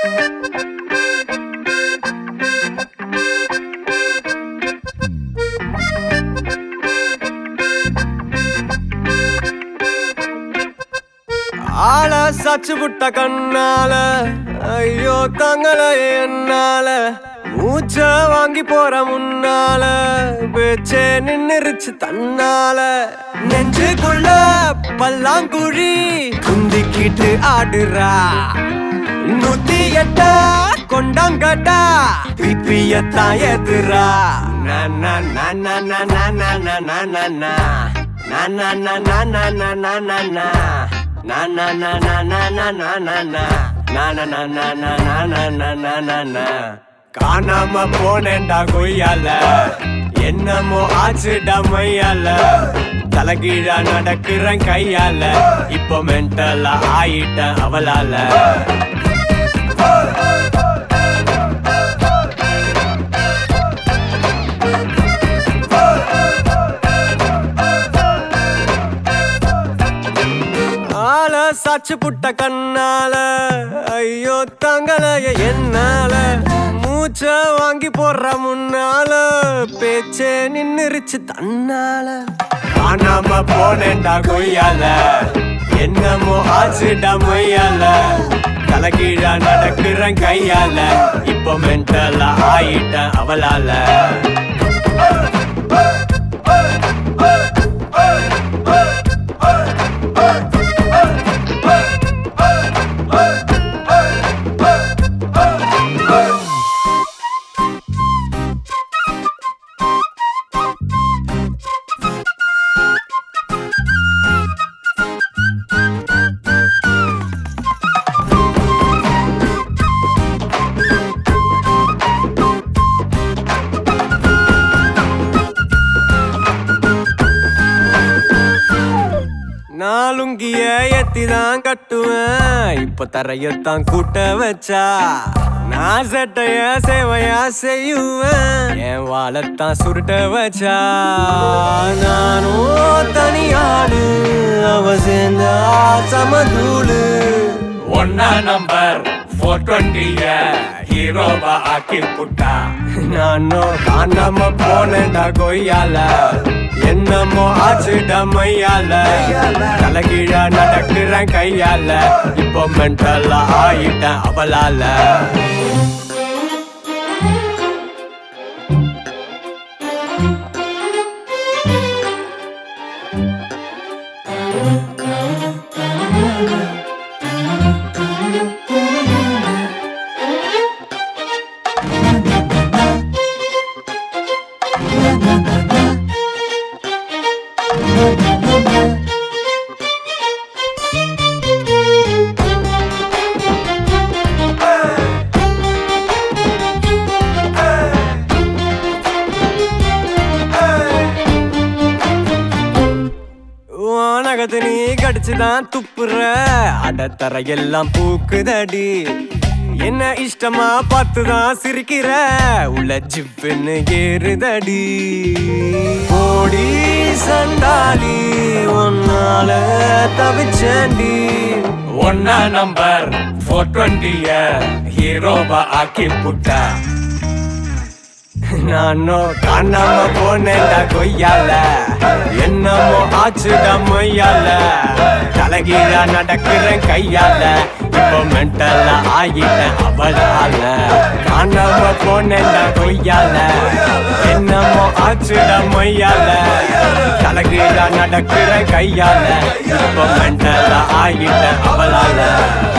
ஆள சச்சு புட்ட கண்ணால ஐயோ தங்கள என்னால மூச்ச வாங்கி போற முன்னால பேச்சே நின்னுருச்சு தன்னால நெஞ்சுக்குள்ள பல்லாங்குழி குந்திக்கிட்டு ஆடுறா 108 கொண்டாங்கடா பிப்பியத்தான் எதிரா காணாம போனேன்டா கொய்யால என்னமோ ஆச்சுடா மையால தலைகீழா நடக்கிறேன் கையால இப்போ மென்டலா ஆயிட்டேன் அவளால ஆள சாச்சு புட்ட கண்ணால ஐயோ தங்களைய என்னால மூச்ச வாங்கி போடுற முன்னால பேச்சே நின்னுருச்சு தன்னால காணாம போனேன்டா கொய்யால என்னமோ ஆச்சுடா மையால தலைகீழா நடக்கிறேன் கையால இப்போ மென்டலா ஆயிட்டேன் அவளால நாலுங்கிய எத்திதான் கட்டுவேன் இப்ப தரையத்தான் கூட்ட வச்சா நான் சட்டைய சேவையா செய்யுவேன் என் வாழத்தான் சுருட்ட வச்சா நானும் தனியாடு அவ சேர்ந்தா சமதூளு ஒன்னா நம்பர் 420 ஹீரோவா ஆக்கி புட்டா நானும் காணாம போனேன்டா கொய்யால என்னமோ ஆச்சுடா மையால தலைகீழா நடக்கிறேன் கையால இப்போ மென்டலா ஆயிட்டேன் அவளால வானகத்து நீ கடிச்சுதான் துப்புற அடத்தர எல்லாம் பூக்குதடி என்ன இஷ்டமா பார்த்துதான் சிரிக்கிற உள்ள ஜிப்புன்னு ஏறுதடி ஓடி சண்டாலி ஒன்னால தவிச்சேண்டி ஒன்னா நம்பர் 420 ஹீரோவா ஆக்கி புட்டா நானும் காணாம போனேன்டா கொய்யால என்னமோ ஆச்சுடா மையால தலைகீழா நடக்கிறேன் கையால இப்போ மென்டலா ஆயிட்டேன் அவளால காணாம போனேன்டா கொய்யால என்னமோ ஆச்சுடா மையால தலைகீழா நடக்கிறேன் கையால இப்போ மென்டலா ஆயிட்டேன் அவளால